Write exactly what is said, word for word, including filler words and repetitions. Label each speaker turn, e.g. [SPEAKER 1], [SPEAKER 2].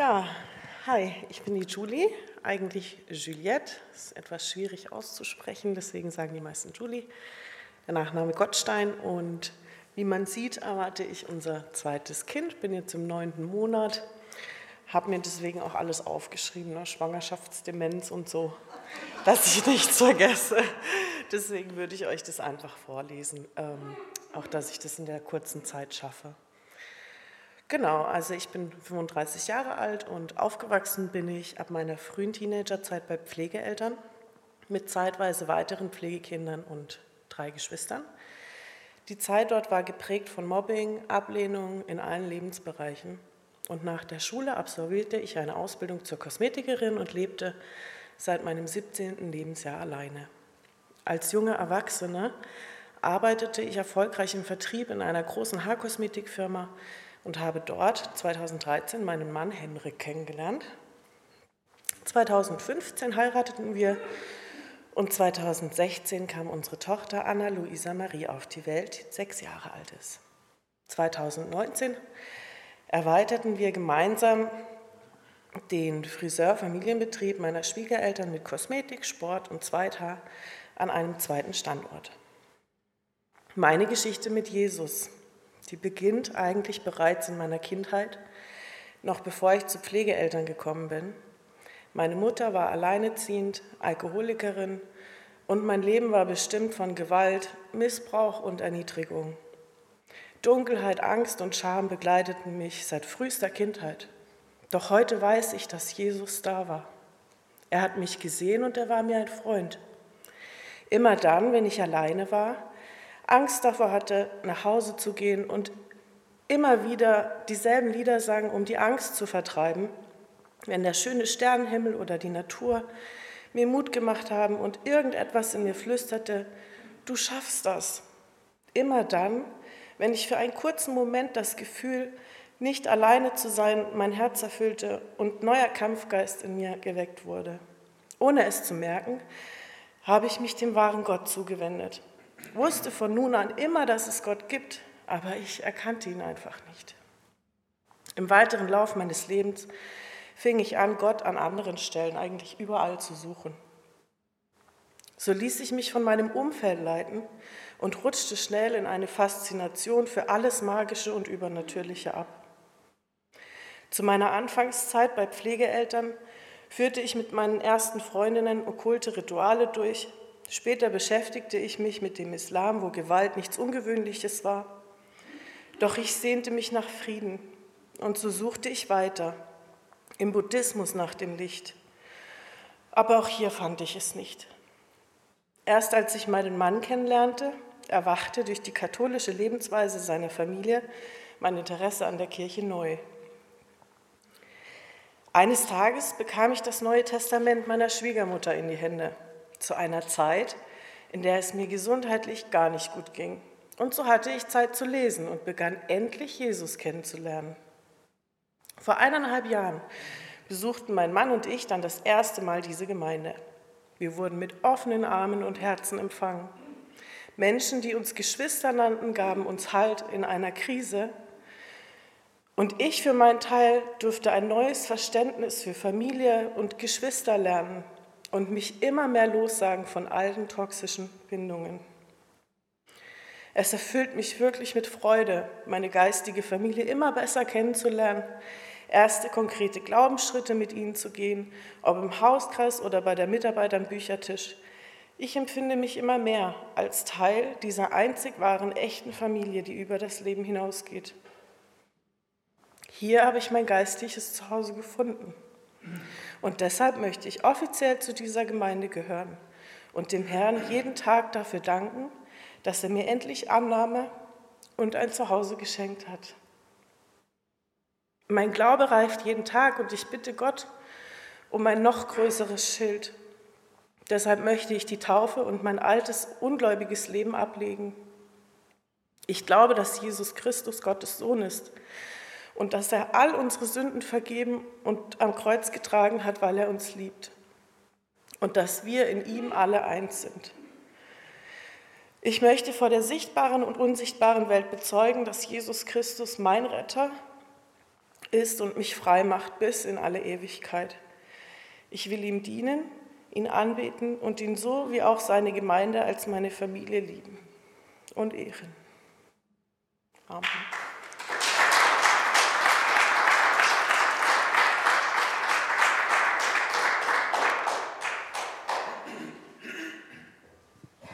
[SPEAKER 1] Ja, hi, ich bin die Julie, eigentlich Juliette, ist etwas schwierig auszusprechen, deswegen sagen die meisten Julie. Der Nachname Gottstein und wie man sieht, erwarte ich unser zweites Kind, bin jetzt im neunten Monat, habe mir deswegen auch alles aufgeschrieben, ne? Schwangerschaftsdemenz und so, dass ich nichts vergesse. Deswegen würde ich euch das einfach vorlesen, ähm, auch dass ich das in der kurzen Zeit schaffe. Genau, also ich bin fünfunddreißig Jahre alt und aufgewachsen bin ich ab meiner frühen Teenagerzeit bei Pflegeeltern mit zeitweise weiteren Pflegekindern und drei Geschwistern. Die Zeit dort war geprägt von Mobbing, Ablehnung in allen Lebensbereichen. Und nach der Schule absolvierte ich eine Ausbildung zur Kosmetikerin und lebte seit meinem siebzehnten Lebensjahr alleine. Als junge Erwachsene arbeitete ich erfolgreich im Vertrieb in einer großen Haarkosmetikfirma und habe dort zweitausenddreizehn meinen Mann Henrik kennengelernt. zweitausendfünfzehn heirateten wir und zweitausendsechzehn kam unsere Tochter Anna-Luisa Marie auf die Welt, die sechs Jahre alt ist. zweitausendneunzehn erweiterten wir gemeinsam den Friseur-Familienbetrieb meiner Schwiegereltern mit Kosmetik, Sport und Zweithaar an einem zweiten Standort. Meine Geschichte mit Jesus, die beginnt eigentlich bereits in meiner Kindheit, noch bevor ich zu Pflegeeltern gekommen bin. Meine Mutter war alleinerziehend, Alkoholikerin und mein Leben war bestimmt von Gewalt, Missbrauch und Erniedrigung. Dunkelheit, Angst und Scham begleiteten mich seit frühester Kindheit. Doch heute weiß ich, dass Jesus da war. Er hat mich gesehen und er war mir ein Freund. Immer dann, wenn ich alleine war, Angst davor hatte, nach Hause zu gehen und immer wieder dieselben Lieder sang, um die Angst zu vertreiben, wenn der schöne Sternenhimmel oder die Natur mir Mut gemacht haben und irgendetwas in mir flüsterte, du schaffst das. Immer dann, wenn ich für einen kurzen Moment das Gefühl, nicht alleine zu sein, mein Herz erfüllte und neuer Kampfgeist in mir geweckt wurde. Ohne es zu merken, habe ich mich dem wahren Gott zugewendet. Wusste von nun an immer, dass es Gott gibt, aber ich erkannte ihn einfach nicht. Im weiteren Lauf meines Lebens fing ich an, Gott an anderen Stellen eigentlich überall zu suchen. So ließ ich mich von meinem Umfeld leiten und rutschte schnell in eine Faszination für alles Magische und Übernatürliche ab. Zu meiner Anfangszeit bei Pflegeeltern führte ich mit meinen ersten Freundinnen okkulte Rituale durch. Später beschäftigte ich mich mit dem Islam, wo Gewalt nichts Ungewöhnliches war. Doch ich sehnte mich nach Frieden und so suchte ich weiter, im Buddhismus nach dem Licht. Aber auch hier fand ich es nicht. Erst als ich meinen Mann kennenlernte, erwachte durch die katholische Lebensweise seiner Familie mein Interesse an der Kirche neu. Eines Tages bekam ich das Neue Testament meiner Schwiegermutter in die Hände, zu einer Zeit, in der es mir gesundheitlich gar nicht gut ging. Und so hatte ich Zeit zu lesen und begann endlich Jesus kennenzulernen. Vor eineinhalb Jahren besuchten mein Mann und ich dann das erste Mal diese Gemeinde. Wir wurden mit offenen Armen und Herzen empfangen. Menschen, die uns Geschwister nannten, gaben uns Halt in einer Krise. Und ich für meinen Teil durfte ein neues Verständnis für Familie und Geschwister lernen und mich immer mehr lossagen von alten toxischen Bindungen. Es erfüllt mich wirklich mit Freude, meine geistige Familie immer besser kennenzulernen, erste konkrete Glaubensschritte mit ihnen zu gehen, ob im Hauskreis oder bei der Mitarbeit am Büchertisch. Ich empfinde mich immer mehr als Teil dieser einzig wahren, echten Familie, die über das Leben hinausgeht. Hier habe ich mein geistliches Zuhause gefunden. Und deshalb möchte ich offiziell zu dieser Gemeinde gehören und dem Herrn jeden Tag dafür danken, dass er mir endlich Annahme und ein Zuhause geschenkt hat. Mein Glaube reift jeden Tag und ich bitte Gott um ein noch größeres Schild. Deshalb möchte ich die Taufe und mein altes, ungläubiges Leben ablegen. Ich glaube, dass Jesus Christus Gottes Sohn ist und dass er all unsere Sünden vergeben und am Kreuz getragen hat, weil er uns liebt. Und dass wir in ihm alle eins sind. Ich möchte vor der sichtbaren und unsichtbaren Welt bezeugen, dass Jesus Christus mein Retter ist und mich frei macht bis in alle Ewigkeit. Ich will ihm dienen, ihn anbeten und ihn so wie auch seine Gemeinde als meine Familie lieben und ehren. Amen.